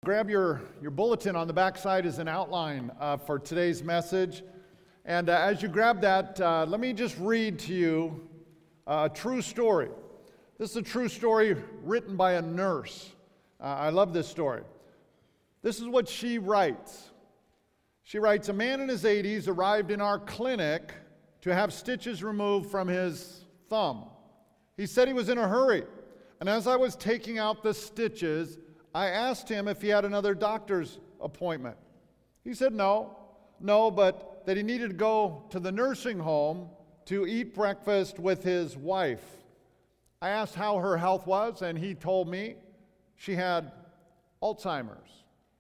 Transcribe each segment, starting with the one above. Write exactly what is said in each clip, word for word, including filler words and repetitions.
grab your, your bulletin. On the back side is an outline uh, for today's message. And uh, as you grab that, uh, let me just read to you uh, a true story. This is a true story written by a nurse. Uh, I love this story. This is what she writes. She writes, "A man in his eighties arrived in our clinic to have stitches removed from his thumb. He said he was in a hurry, and as I was taking out the stitches, I asked him if he had another doctor's appointment. He said no, no, but that he needed to go to the nursing home to eat breakfast with his wife. I asked how her health was, and he told me she had Alzheimer's.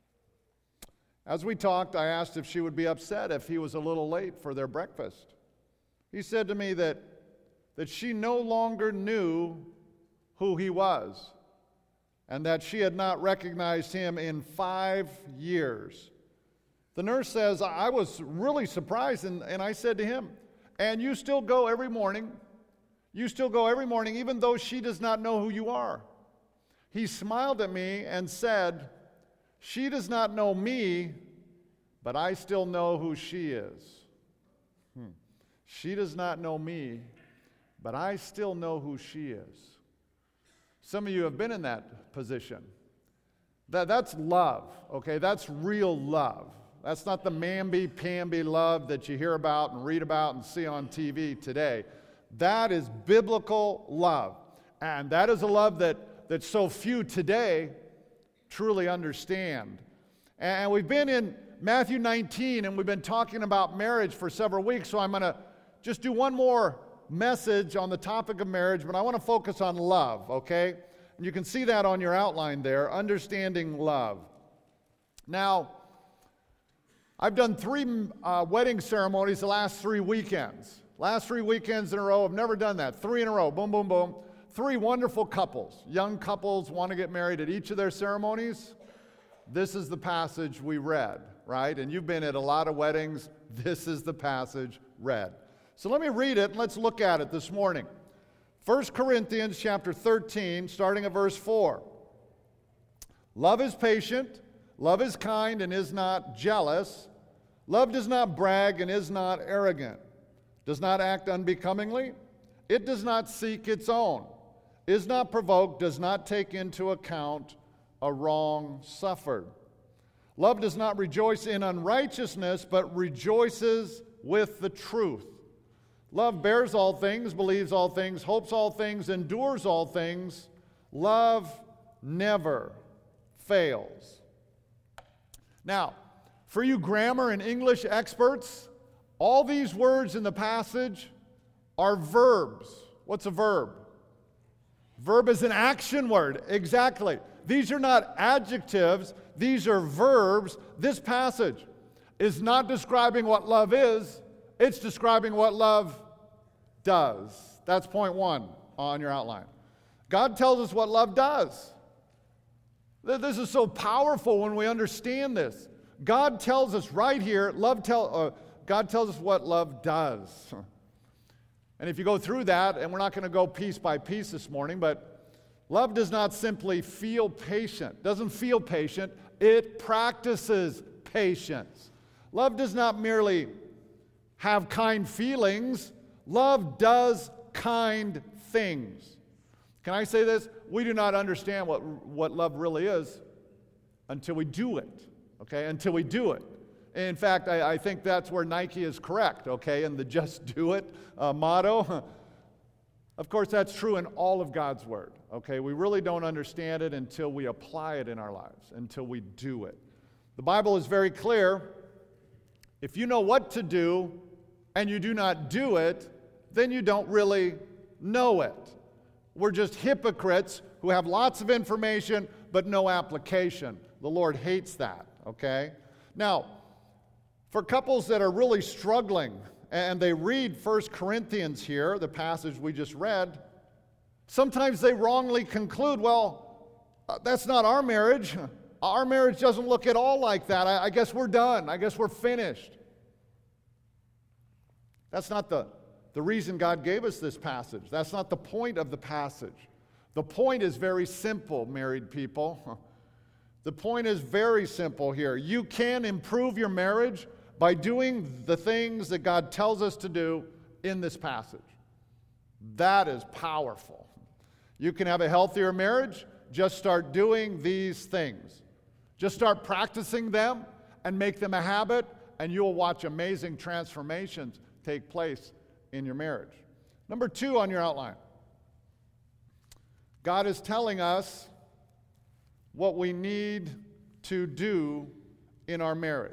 As we talked, I asked if she would be upset if he was a little late for their breakfast. He said to me that, that she no longer knew who he was, and that she had not recognized him in five years. The nurse says, I was really surprised, and, and I said to him, and you still go every morning? You still go every morning, even though she does not know who you are? He smiled at me and said, she does not know me, but I still know who she is. Hmm. She does not know me, but I still know who she is. Some of you have been in that position. That, that's love, okay? That's real love. That's not the mamby-pamby love that you hear about and read about and see on T V today. That is biblical love. And that is a love that, that so few today truly understand. And we've been in Matthew nineteen, and we've been talking about marriage for several weeks, so I'm going to just do one more message on the topic of marriage, but I want to focus on love, okay? And you can see that on your outline there, understanding love. Now, I've done three uh, wedding ceremonies the last three weekends. Last three weekends in a row. I've never done that. Three in a row. Boom, boom, boom. Three wonderful couples. Young couples want to get married at each of their ceremonies. This is the passage we read, right? And you've been at a lot of weddings. This is the passage read. So let me read it and let's look at it this morning. First Corinthians chapter thirteen, starting at verse four. Love is patient. Love is kind and is not jealous. Love does not brag and is not arrogant. Does not act unbecomingly. It does not seek its own. Is not provoked, does not take into account a wrong suffered. Love does not rejoice in unrighteousness, but rejoices with the truth. Love bears all things, believes all things, hopes all things, endures all things. Love never fails. Now, for you grammar and English experts, all these words in the passage are verbs. What's a verb? Verb is an action word, exactly. These are not adjectives, these are verbs. This passage is not describing what love is, it's describing what love does. That's point one on your outline. God tells us what love does. This is so powerful when we understand this. God tells us right here, love tell, uh, God tells us what love does. And if you go through that, and we're not going to go piece by piece this morning, but love does not simply feel patient. Doesn't feel patient. It practices patience. Love does not merely have kind feelings. Love does kind things. Can I say this? We do not understand what, what love really is until we do it, okay? Until we do it. In fact, I, I think that's where Nike is correct, okay, in the just do it uh, motto. Of course, that's true in all of God's Word, okay? We really don't understand it until we apply it in our lives, until we do it. The Bible is very clear. If you know what to do and you do not do it, then you don't really know it. We're just hypocrites who have lots of information but no application. The Lord hates that, okay? Now, for couples that are really struggling, and they read First Corinthians here, the passage we just read, sometimes they wrongly conclude, well, uh, that's not our marriage. Our marriage doesn't look at all like that. I, I guess we're done. I guess we're finished. That's not the, the reason God gave us this passage. That's not the point of the passage. The point is very simple, married people. The point is very simple here. You can improve your marriage by doing the things that God tells us to do in this passage. That is powerful. You can have a healthier marriage. Just start doing these things. Just start practicing them and make them a habit, and you'll watch amazing transformations take place in your marriage. Number two on your outline. God is telling us what we need to do in our marriage.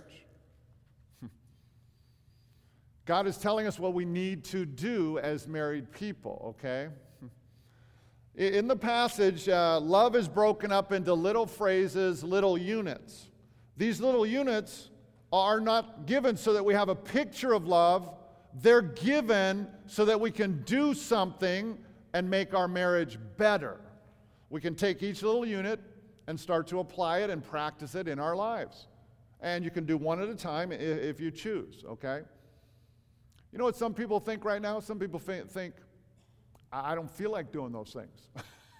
God is telling us what we need to do as married people, okay? In the passage, uh, love is broken up into little phrases, little units. These little units are not given so that we have a picture of love. They're given so that we can do something and make our marriage better. We can take each little unit and start to apply it and practice it in our lives. And you can do one at a time if you choose, okay? You know what some people think right now? Some people think, I don't feel like doing those things.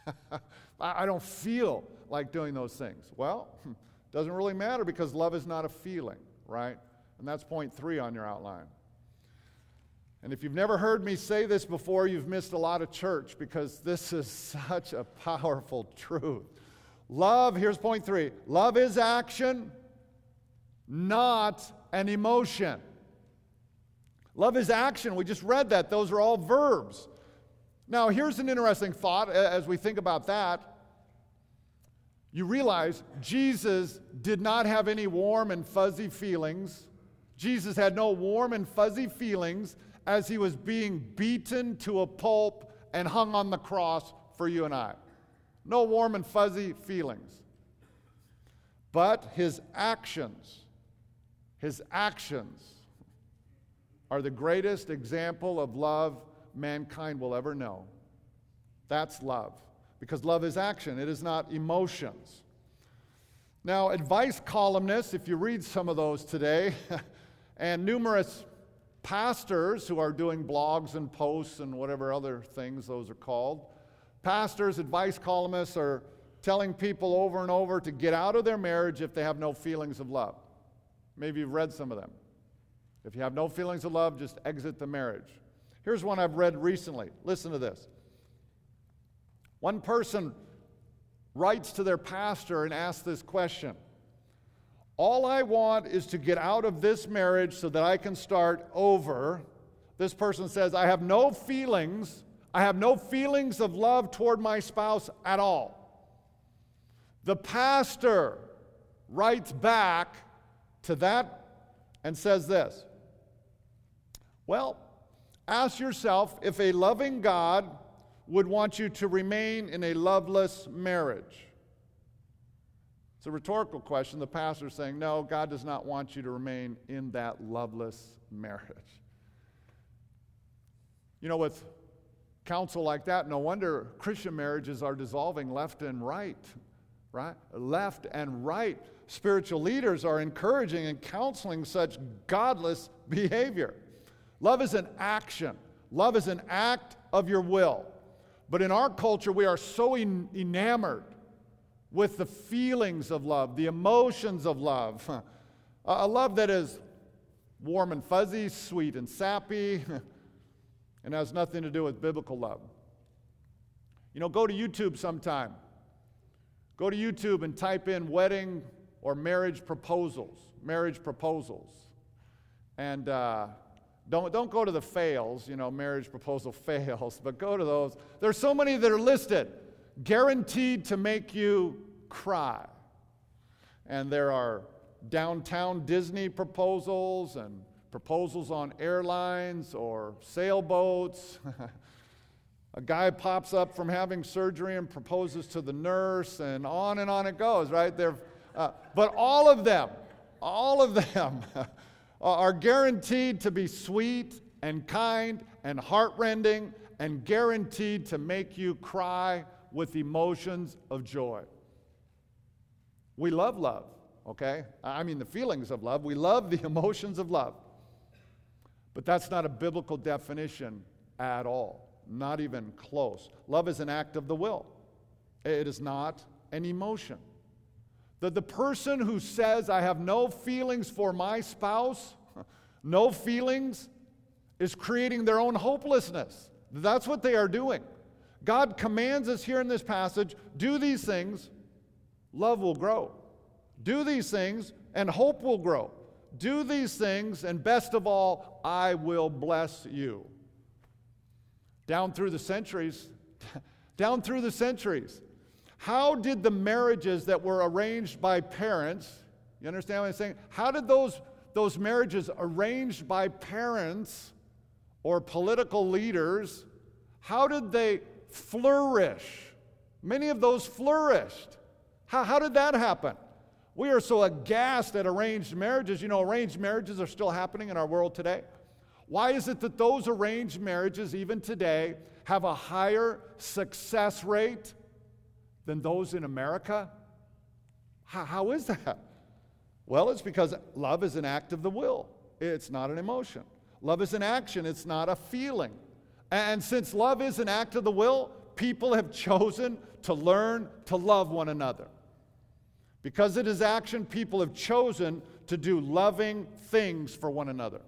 I don't feel like doing those things. Well, it doesn't really matter because love is not a feeling, right? And that's point three on your outline. And if you've never heard me say this before, you've missed a lot of church because this is such a powerful truth. Love, here's point three. Love is action, not an emotion. Love is action. We just read that. Those are all verbs. Now, here's an interesting thought as we think about that. You realize Jesus did not have any warm and fuzzy feelings. Jesus had no warm and fuzzy feelings as he was being beaten to a pulp and hung on the cross for you and I. No warm and fuzzy feelings. But his actions, his actions are the greatest example of love mankind will ever know. That's love. Because love is action, it is not emotions. Now, advice columnists, if you read some of those today, and numerous pastors who are doing blogs and posts and whatever other things those are called, pastors, advice columnists are telling people over and over to get out of their marriage if they have no feelings of love. Maybe you've read some of them. If you have no feelings of love, just exit the marriage. Here's one I've read recently. Listen to this. One person writes to their pastor and asks this question. All I want is to get out of this marriage so that I can start over. This person says, I have no feelings. I have no feelings of love toward my spouse at all. The pastor writes back to that and says this. Well, ask yourself if a loving God would want you to remain in a loveless marriage. It's a rhetorical question. The pastor is saying, no, God does not want you to remain in that loveless marriage. You know, with counsel like that, no wonder Christian marriages are dissolving left and right, right? Left and right. Spiritual leaders are encouraging and counseling such godless behavior. Love is an action. Love is an act of your will. But in our culture, we are so en- enamored with the feelings of love, the emotions of love. A love that is warm and fuzzy, sweet and sappy, and has nothing to do with biblical love. You know, go to YouTube sometime. Go to YouTube and type in wedding or marriage proposals, marriage proposals. And uh, don't, don't go to the fails, you know, marriage proposal fails, but go to those. There's so many that are listed, guaranteed to make you cry. And there are downtown Disney proposals and proposals on airlines or sailboats. A guy pops up from having surgery and proposes to the nurse, and on and on it goes, right? They're, uh, but all of them, all of them are guaranteed to be sweet and kind and heartrending and guaranteed to make you cry with emotions of joy. We love love, okay? I mean the feelings of love. We love the emotions of love. But that's not a biblical definition at all, not even close. Love is an act of the will. It is not an emotion. That the person who says, I have no feelings for my spouse, no feelings, is creating their own hopelessness. That's what they are doing. God commands us here in this passage, do these things, love will grow. Do these things, and hope will grow. Do these things, and best of all, I will bless you. Down through the centuries, down through the centuries, how did the marriages that were arranged by parents, you understand what I'm saying? How did those, those marriages arranged by parents or political leaders, how did they flourish? Many of those flourished. How, how did that happen? We are so aghast at arranged marriages. You know, arranged marriages are still happening in our world today. Why is it that those arranged marriages, even today, have a higher success rate than those in America? How, how is that? Well, it's because love is an act of the will. It's not an emotion. Love is an action. It's not a feeling. And since love is an act of the will, people have chosen to learn to love one another. Because it is action, people have chosen to do loving things for one another.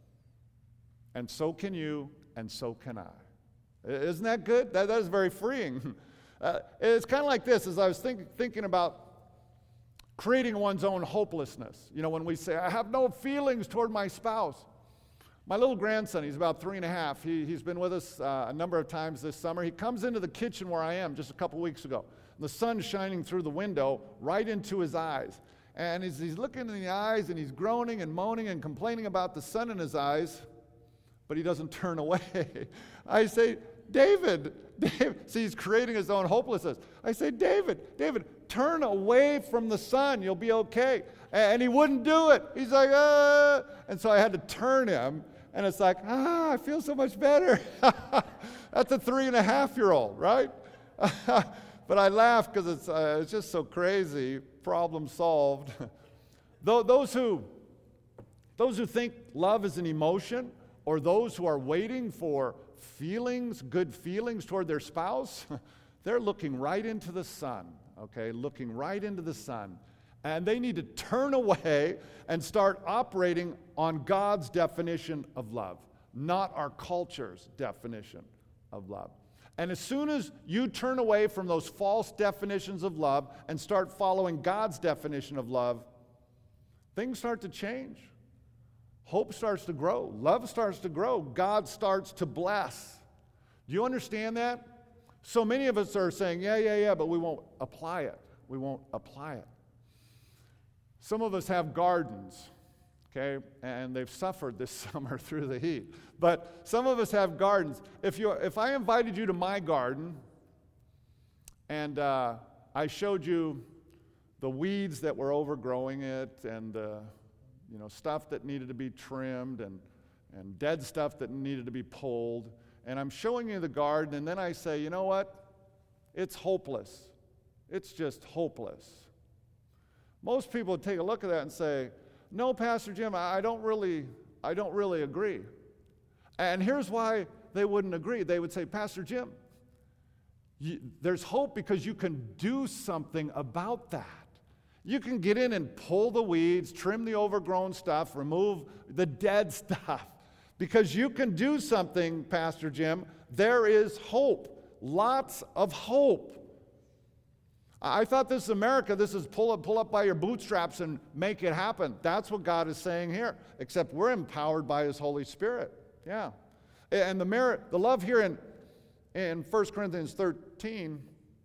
And so can you, and so can I. Isn't that good? That, that is very freeing. Uh, it's kind of like this, as I was think, thinking about creating one's own hopelessness. You know, when we say, I have no feelings toward my spouse. My little grandson, he's about three and a half. He, he's been with us uh, a number of times this summer. He comes into the kitchen where I am just a couple weeks ago. The sun's shining through the window right into his eyes. And as he's looking in the eyes and he's groaning and moaning and complaining about the sun in his eyes, but he doesn't turn away. I say, David, David, see, he's creating his own hopelessness. I say, David, David, turn away from the sun. You'll be okay. And he wouldn't do it. He's like, ah. And so I had to turn him. And it's like, ah, I feel so much better. That's a three and a half year old, right? But I laugh because it's, uh, it's just so crazy. Problem solved. those, who, those who think love is an emotion, or those who are waiting for feelings, good feelings toward their spouse, they're looking right into the sun, okay? Looking right into the sun. And they need to turn away and start operating on God's definition of love, not our culture's definition of love. And as soon as you turn away from those false definitions of love and start following God's definition of love, things start to change. Hope starts to grow. Love starts to grow. God starts to bless. Do you understand that? So many of us are saying, yeah, yeah, yeah, but we won't apply it. We won't apply it. Some of us have gardens, okay, and they've suffered this summer through the heat. But some of us have gardens. If you, if I invited you to my garden and uh, I showed you the weeds that were overgrowing it and uh, you know stuff that needed to be trimmed and, and dead stuff that needed to be pulled, and I'm showing you the garden, and then I say, you know what? It's hopeless. It's just hopeless. Most people would take a look at that and say, no, Pastor Jim, I don't really, I don't really agree. And here's why they wouldn't agree. They would say, Pastor Jim, you, there's hope because you can do something about that. You can get in and pull the weeds, trim the overgrown stuff, remove the dead stuff. Because you can do something, Pastor Jim. There is hope. Lots of hope. I thought this is America. This is pull up, pull up by your bootstraps and make it happen. That's what God is saying here. Except we're empowered by His Holy Spirit. Yeah. And the merit, the love here in, in First Corinthians thirteen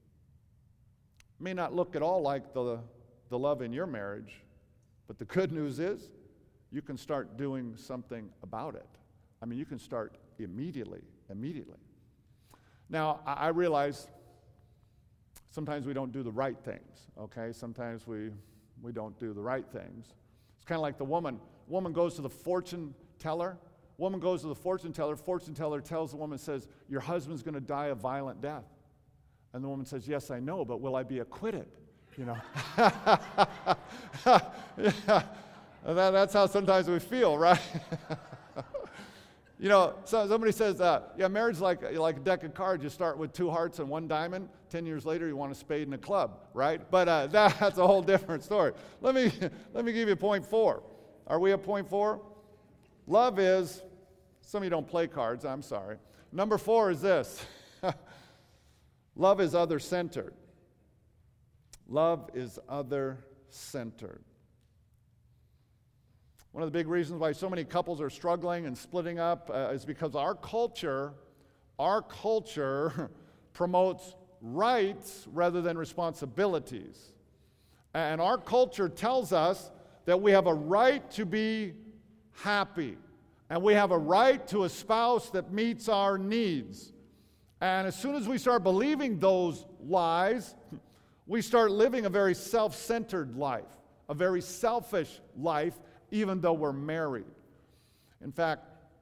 may not look at all like the, the love in your marriage. But the good news is you can start doing something about it. I mean, you can start immediately, immediately. Now, I, I realize sometimes we don't do the right things, okay? Sometimes we we don't do the right things. It's kind of like the woman. Woman goes to the fortune teller. Woman goes to the fortune teller. Fortune teller tells the woman, says, your husband's going to die a violent death. And the woman says, yes, I know, but will I be acquitted? You know? Yeah. That, that's how sometimes we feel, right? You know, so somebody says, uh, yeah, marriage is like, like a deck of cards. You start with two hearts and one diamond. Ten years later, you want a spade and a club, right? But uh, that, that's a whole different story. Let me, let me give you point four. Are we at point four? Love is, some of you don't play cards, I'm sorry. Number four is this. Love is other-centered. Love is other-centered. One of the big reasons why so many couples are struggling and splitting up uh, is because our culture, our culture promotes rights rather than responsibilities. And our culture tells us that we have a right to be happy, and we have a right to a spouse that meets our needs. And as soon as we start believing those lies, we start living a very self-centered life, a very selfish life, even though we're married. In fact,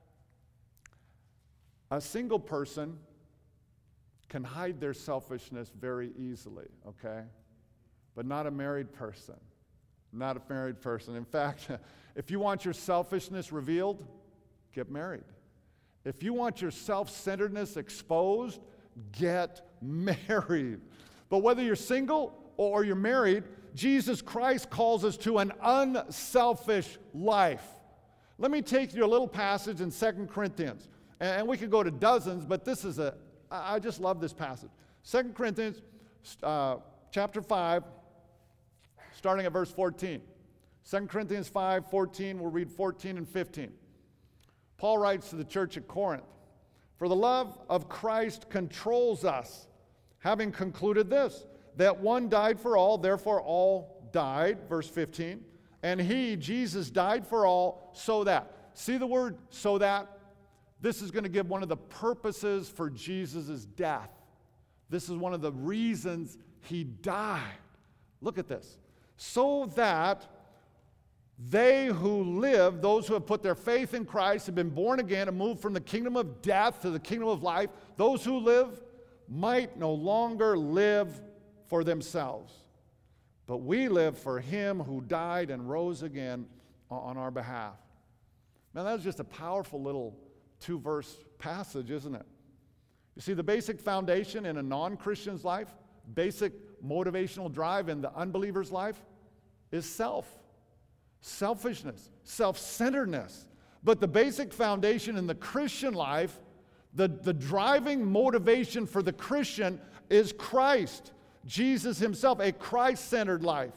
a single person can hide their selfishness very easily, okay? But not a married person. Not a married person. In fact, if you want your selfishness revealed, get married. If you want your self-centeredness exposed, get married. But whether you're single or you're married, Jesus Christ calls us to an unselfish life. Let me take you to a little passage in Second Corinthians. And we could go to dozens, but this is a, I just love this passage. Second Corinthians uh, chapter five, starting at verse fourteen. Second Corinthians five, fourteen, we'll read fourteen and fifteen. Paul writes to the church at Corinth, "For the love of Christ controls us, having concluded this, that one died for all, therefore all died," verse fifteen, "and he, Jesus, died for all, so that." See the word "so that"? This is going to give one of the purposes for Jesus' death. This is one of the reasons he died. Look at this. "So that they who live, those who have put their faith in Christ, have been born again and moved from the kingdom of death to the kingdom of life, those who live might no longer live for themselves, but we live for him who died and rose again on our behalf." Man, that's just a powerful little two-verse passage, isn't it? You see, the basic foundation in a non-Christian's life, basic motivational drive in the unbeliever's life, is self. Selfishness, self-centeredness. But the basic foundation in the Christian life, the, the driving motivation for the Christian is Christ, Jesus himself, a Christ-centered life.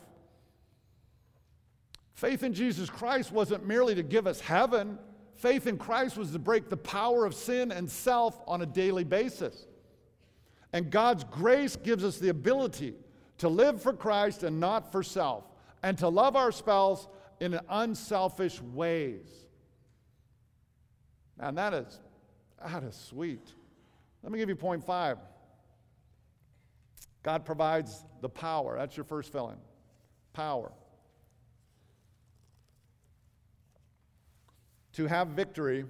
Faith in Jesus Christ wasn't merely to give us heaven. Faith in Christ was to break the power of sin and self on a daily basis. And God's grace gives us the ability to live for Christ and not for self, and to love our spouse in unselfish ways. And that is, that is sweet. Let me give you point five. God provides the power. That's your first fill-in. Power. To have victory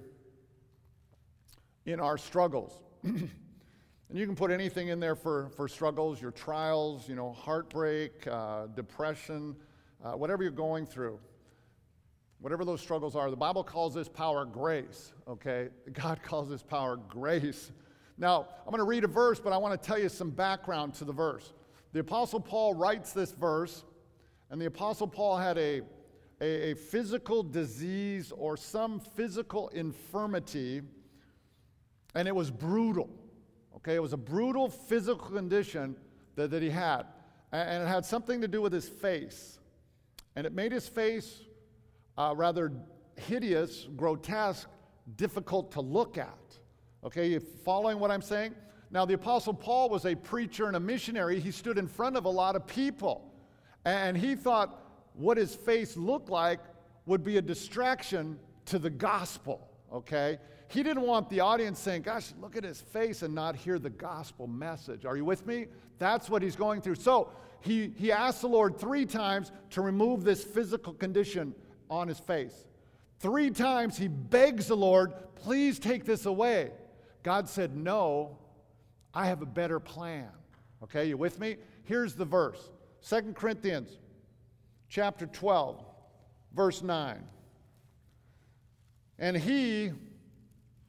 in our struggles. And you can put anything in there for, for struggles, your trials, you know, heartbreak, uh, depression, uh, whatever you're going through. Whatever those struggles are, the Bible calls this power grace, okay? God calls this power grace. Now, I'm going to read a verse, but I want to tell you some background to the verse. The Apostle Paul writes this verse, and the Apostle Paul had a, a, a physical disease or some physical infirmity, and it was brutal, okay? It was a brutal physical condition that, that he had, and it had something to do with his face, and it made his face Uh, rather hideous, grotesque, difficult to look at. Okay, you following what I'm saying? Now, the Apostle Paul was a preacher and a missionary. He stood in front of a lot of people. And he thought what his face looked like would be a distraction to the gospel. Okay? He didn't want the audience saying, "Gosh, look at his face," and not hear the gospel message. Are you with me? That's what he's going through. So he, he asked the Lord three times to remove this physical condition on his face. Three times he begs the Lord, "Please take this away." God said, "No, I have a better plan." Okay, you with me? Here's the verse. Second Corinthians chapter twelve, verse nine. "And he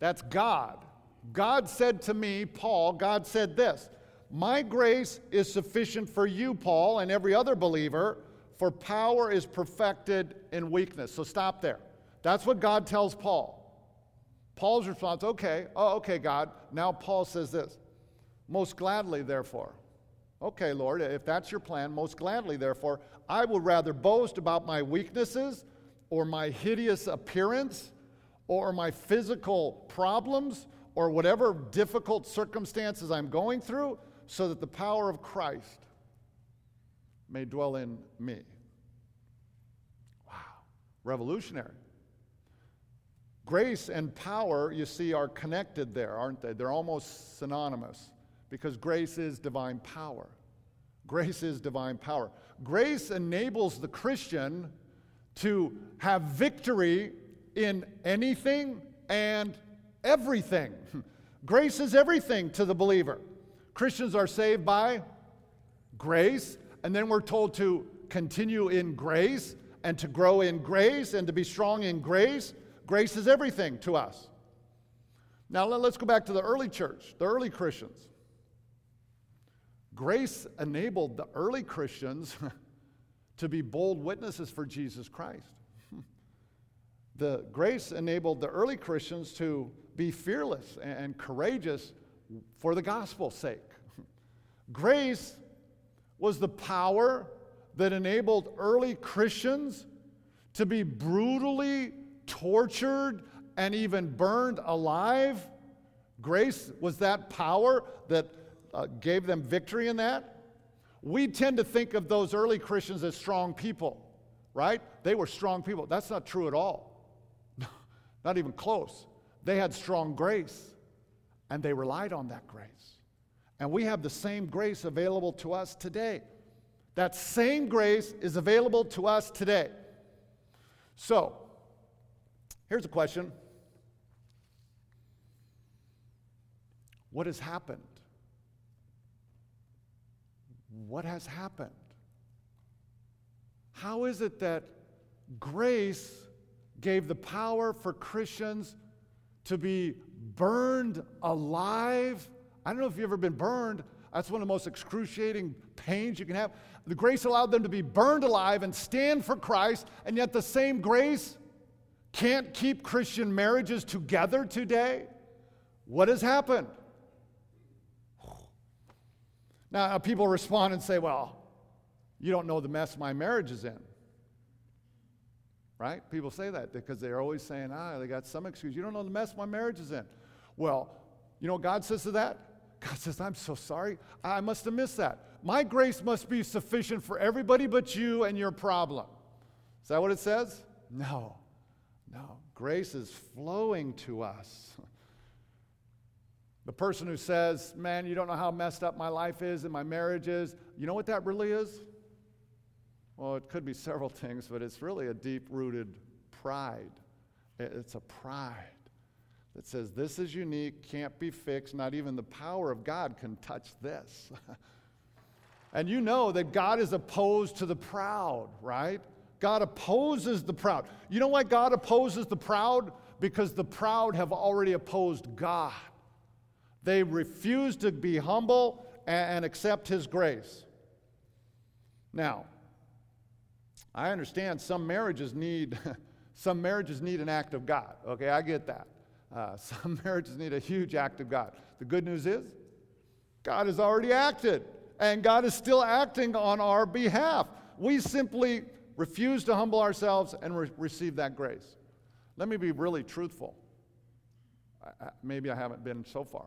That's God. God said to me, Paul, God said this, my grace is sufficient for you, Paul, and every other believer, for power is perfected in weakness. So stop there. That's what God tells Paul. Paul's response, okay, oh, okay, God. Now Paul says this, most gladly, therefore. Okay, Lord, if that's your plan, most gladly, therefore, I will rather boast about my weaknesses or my hideous appearance or my physical problems or whatever difficult circumstances I'm going through, so that the power of Christ may dwell in me. Wow. Revolutionary. Grace and power, you see, are connected there, aren't they? They're almost synonymous, because grace is divine power. Grace is divine power. Grace enables the Christian to have victory in anything and everything. Grace is everything to the believer. Christians are saved by grace, and then we're told to continue in grace and to grow in grace and to be strong in grace. Grace is everything to us. Now let's go back to the early church, the early Christians. Grace enabled the early Christians to be bold witnesses for Jesus Christ. The grace enabled the early Christians to be fearless and courageous for the gospel's sake. Grace was the power that enabled early Christians to be brutally tortured and even burned alive. Grace was that power that uh, gave them victory in that. We tend to think of those early Christians as strong people, right? They were strong people. That's not true at all. Not even close. They had strong grace, and they relied on that grace. And we have the same grace available to us today. That same grace is available to us today. So, here's a question. What has happened? What has happened? How is it that grace gave the power for Christians to be burned alive? I don't know if you've ever been burned. That's one of the most excruciating pains you can have. The grace allowed them to be burned alive and stand for Christ, and yet the same grace can't keep Christian marriages together today. What has happened? Now, people respond and say, well, you don't know the mess my marriage is in. Right? People say that because they're always saying, ah, they got some excuse. You don't know the mess my marriage is in. Well, you know what God says to that? God says, I'm so sorry. I must have missed that. My grace must be sufficient for everybody but you and your problem. Is that what it says? No. No. Grace is flowing to us. The person who says, man, you don't know how messed up my life is and my marriage is, you know what that really is? Well, it could be several things, but it's really a deep-rooted pride. It's a pride that says this is unique, can't be fixed, not even the power of God can touch this. And you know that God is opposed to the proud, right? God opposes the proud. You know why God opposes the proud? Because the proud have already opposed God. They refuse to be humble and accept His grace. Now, I understand some marriages need some marriages need an act of God. Okay, I get that. Uh, some marriages need a huge act of God. The good news is, God has already acted, and God is still acting on our behalf. We simply refuse to humble ourselves and re- receive that grace. Let me be really truthful. I, I, maybe I haven't been so far.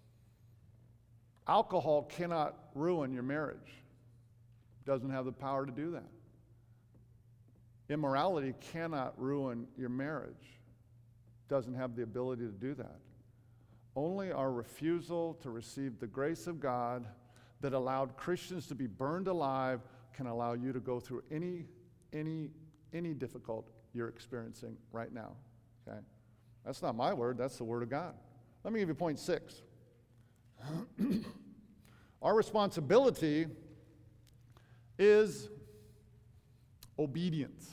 Alcohol cannot ruin your marriage. It doesn't have the power to do that. Immorality cannot ruin your marriage. Doesn't have the ability to do that. Only our refusal to receive the grace of God that allowed Christians to be burned alive can allow you to go through any, any, any difficult you're experiencing right now. Okay? That's not my word, that's the word of God. Let me give you point six. Our responsibility is obedience.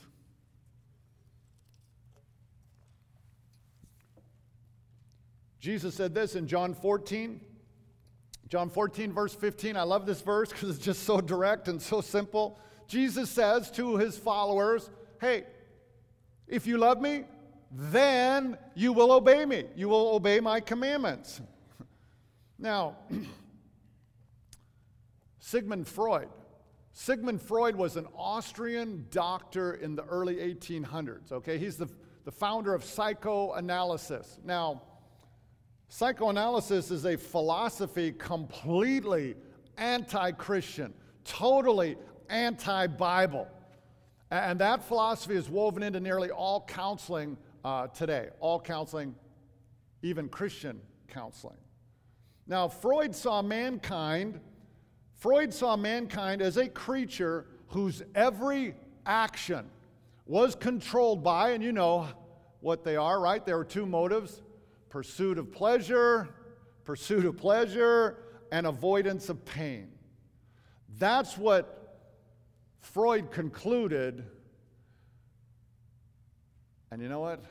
Jesus said this in John fourteen. John fourteen, verse fifteen. I love this verse because it's just so direct and so simple. Jesus says to his followers, hey, if you love me, then you will obey me. You will obey my commandments. Now, Sigmund Freud. Sigmund Freud was an Austrian doctor in the early eighteen hundreds, okay? He's the, the founder of psychoanalysis. Now, psychoanalysis is a philosophy completely anti-Christian, totally anti-Bible. And that philosophy is woven into nearly all counseling uh, today, all counseling, even Christian counseling. Now, Freud saw mankind, Freud saw mankind as a creature whose every action was controlled by, and you know what they are, right? There were two motives: pursuit of pleasure, pursuit of pleasure, and avoidance of pain. That's what Freud concluded, and you know what?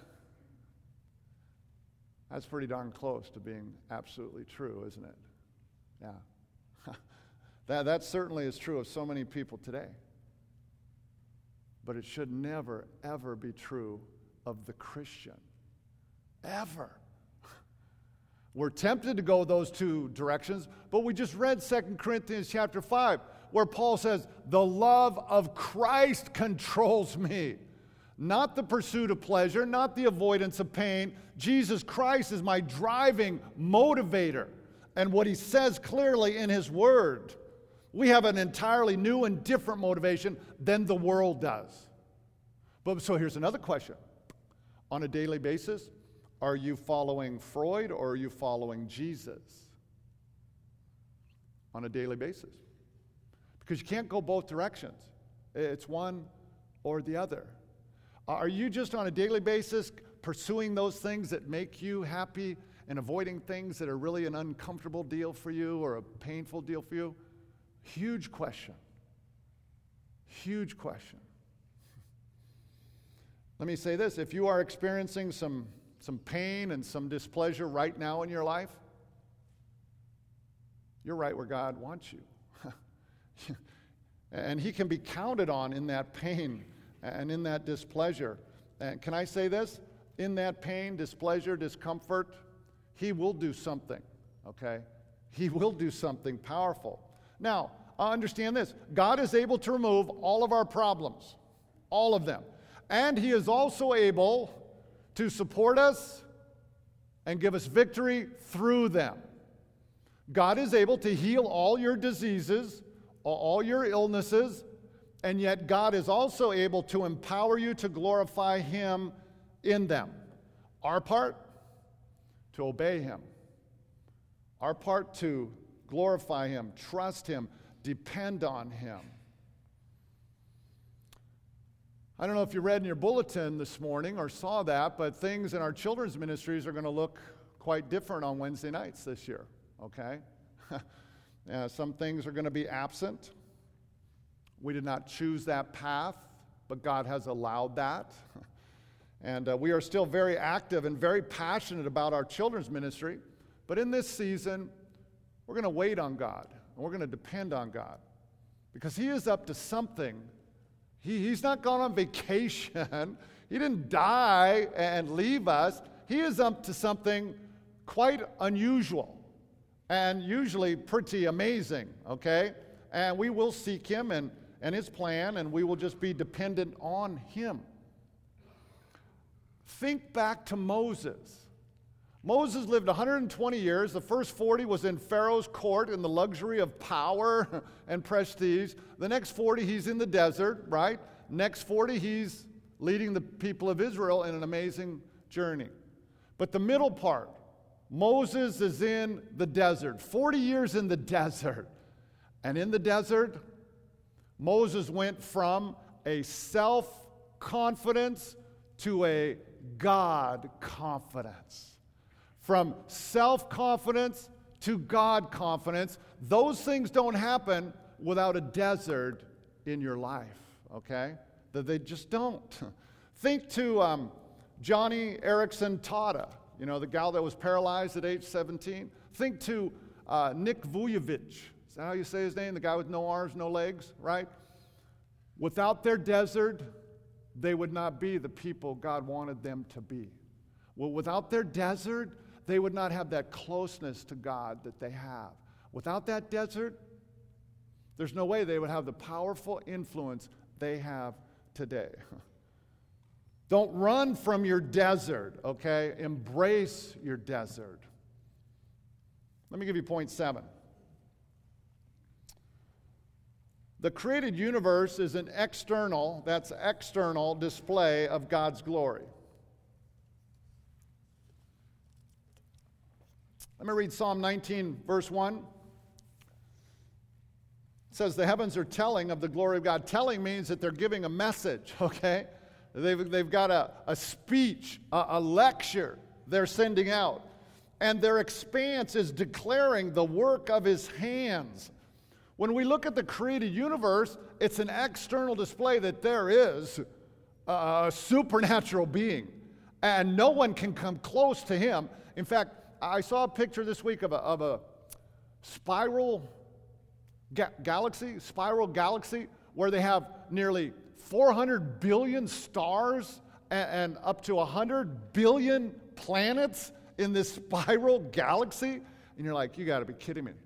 That's pretty darn close to being absolutely true, isn't it? Yeah. that, that certainly is true of so many people today. But it should never, ever be true of the Christian. Ever. We're tempted to go those two directions, but we just read Second Corinthians chapter five, where Paul says, the love of Christ controls me. Not the pursuit of pleasure, not the avoidance of pain. Jesus Christ is my driving motivator. And what he says clearly in his word, we have an entirely new and different motivation than the world does. But so here's another question. On a daily basis, are you following Freud or are you following Jesus? On a daily basis. Because you can't go both directions. It's one or the other. Are you just on a daily basis pursuing those things that make you happy and avoiding things that are really an uncomfortable deal for you or a painful deal for you? Huge question. Huge question. Let me say this. If you are experiencing some, some pain and some displeasure right now in your life, you're right where God wants you. And he can be counted on in that pain and in that displeasure. And can I say this? In that pain, displeasure, discomfort, he will do something, okay? He will do something powerful. Now, understand this. God is able to remove all of our problems, all of them. And he is also able to support us and give us victory through them. God is able to heal all your diseases, all your illnesses, and yet God is also able to empower you to glorify him in them. Our part, to obey him. Our part, to glorify him, trust him, depend on him. I don't know if you read in your bulletin this morning or saw that, but things in our children's ministries are going to look quite different on Wednesday nights this year, okay? Yeah, some things are going to be absent. We did not choose that path, but God has allowed that. And uh, we are still very active and very passionate about our children's ministry. But in this season, we're going to wait on God, and we're going to depend on God. Because he is up to something. He, he's not gone on vacation. He didn't die and leave us. He is up to something quite unusual and usually pretty amazing, okay? And we will seek him and, and his plan, and we will just be dependent on him. Think back to Moses. Moses lived one hundred twenty years. The first forty was in Pharaoh's court in the luxury of power and prestige. The next forty, he's in the desert, right? Next forty, he's leading the people of Israel in an amazing journey. But the middle part, Moses is in the desert, forty years in the desert. And in the desert, Moses went from a self-confidence to a God-confidence. From self-confidence to God-confidence. Those things don't happen without a desert in your life, okay? That they just don't. Think to um, Johnny Erickson Tata. You know, the gal that was paralyzed at age seventeen. Think to uh, Nick Vujicic. Is that how you say his name? The guy with no arms, no legs, right? Without their desert, they would not be the people God wanted them to be. Well, without their desert, they would not have that closeness to God that they have. Without that desert, there's no way they would have the powerful influence they have today. Don't run from your desert, okay? Embrace your desert. Let me give you point seven. The created universe is an external, that's external display of God's glory. Let me read Psalm nineteen, verse one. It says, the heavens are telling of the glory of God. Telling means that they're giving a message, okay? They've, they've got a, a speech, a, a lecture they're sending out. And their expanse is declaring the work of his hands. When we look at the created universe, it's an external display that there is a supernatural being. And no one can come close to him. In fact, I saw a picture this week of a, of a spiral ga- galaxy, spiral galaxy, where they have nearly four hundred billion stars and, and up to one hundred billion planets in this spiral galaxy. And you're like, you got to be kidding me.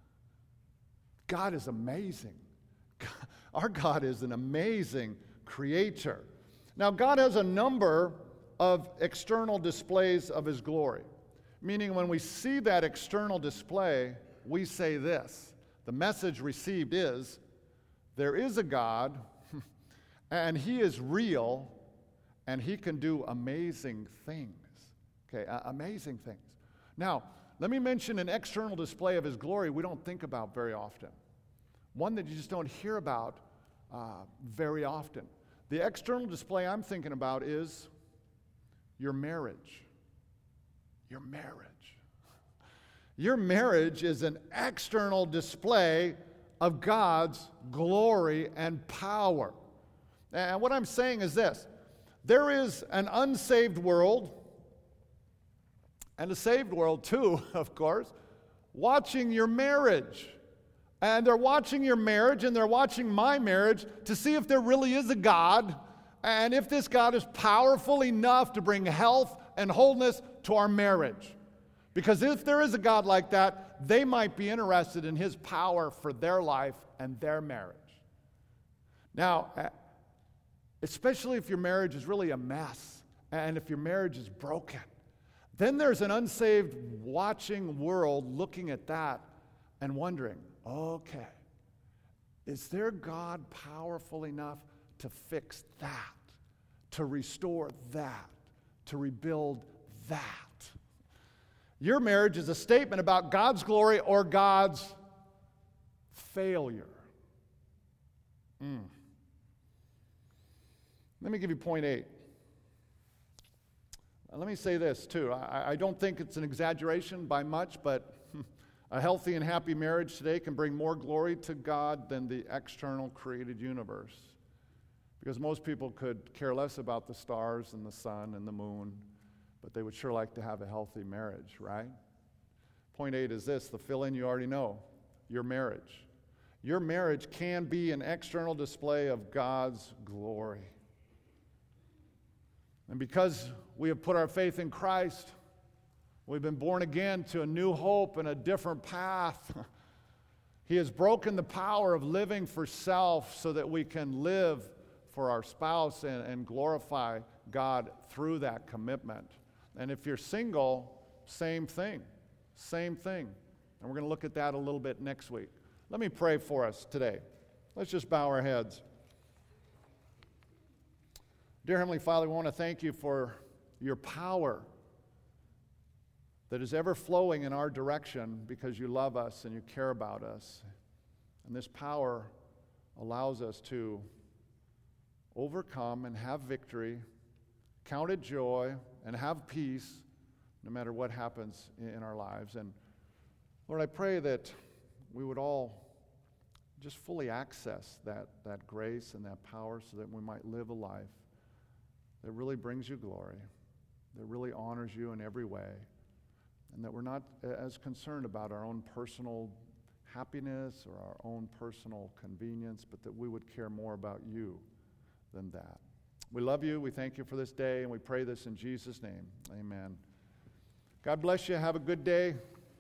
God is amazing. Our God is an amazing creator. Now, God has a number of external displays of his glory. Meaning when we see that external display, we say this. The message received is, there is a God, and he is real, and he can do amazing things. Okay, uh, amazing things. Now, let me mention an external display of his glory we don't think about very often. One that you just don't hear about uh, very often. The external display I'm thinking about is your marriage. Your marriage. Your marriage is an external display of God's glory and power. And what I'm saying is this. There is an unsaved world, and a saved world too, of course, watching your marriage. And they're watching your marriage, and they're watching my marriage to see if there really is a God, and if this God is powerful enough to bring health and wholeness to our marriage. Because if there is a God like that, they might be interested in his power for their life and their marriage. Now, especially if your marriage is really a mess, and if your marriage is broken, then there's an unsaved watching world looking at that and wondering, okay, is there God powerful enough to fix that, to restore that, to rebuild that? Your marriage is a statement about God's glory or God's failure. Mm. Let me give you point eight. Let me say this too. I, I don't think it's an exaggeration by much, but a healthy and happy marriage today can bring more glory to God than the external created universe. Because most people could care less about the stars and the sun and the moon, but they would sure like to have a healthy marriage, right? Point eight is this, the fill-in you already know, your marriage. Your marriage can be an external display of God's glory. And because we have put our faith in Christ, we've been born again to a new hope and a different path. He has broken the power of living for self so that we can live for our spouse and, and glorify God through that commitment. And if you're single, same thing, same thing. And we're going to look at that a little bit next week. Let me pray for us today. Let's just bow our heads. Dear Heavenly Father, we want to thank you for your power that is ever flowing in our direction because you love us and you care about us. And this power allows us to overcome and have victory, count it joy, and have peace no matter what happens in our lives. And Lord, I pray that we would all just fully access that, that grace and that power so that we might live a life that really brings you glory. that really honors you in every way, and that we're not as concerned about our own personal happiness or our own personal convenience, but that we would care more about you than that. We love you. We thank you for this day, and we pray this in Jesus' name. Amen. God bless you. Have a good day.